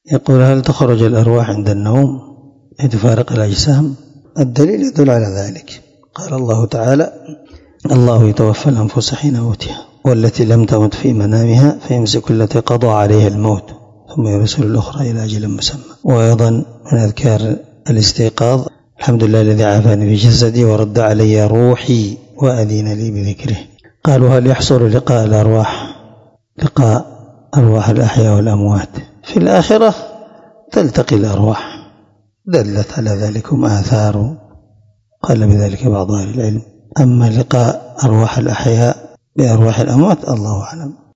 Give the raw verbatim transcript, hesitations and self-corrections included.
يقول: هل تخرج الأرواح عند النوم تفارق الأجسام؟ الدليل يدل على ذلك. قال الله تعالى: الله يتوفى الأنفس حين موتها والتي لم تمت في منامها فيمسك التي قضى عليها الموت ثم يرسل الأخرى إلى أجل مسمى. وأيضا من أذكار الاستيقاظ: الحمد لله الذي عافاني في جسدي ورد علي روحي وأذن لي بذكره. قالوا: هل يحصل لقاء الأرواح لقاء أرواح الأحياء والأموات في الآخرة؟ تلتقي الأرواح، دلت على ذلكم آثار، قال بذلك بعض أهل العلم. أما لقاء أرواح الأحياء بأرواح الأموات الله أعلم.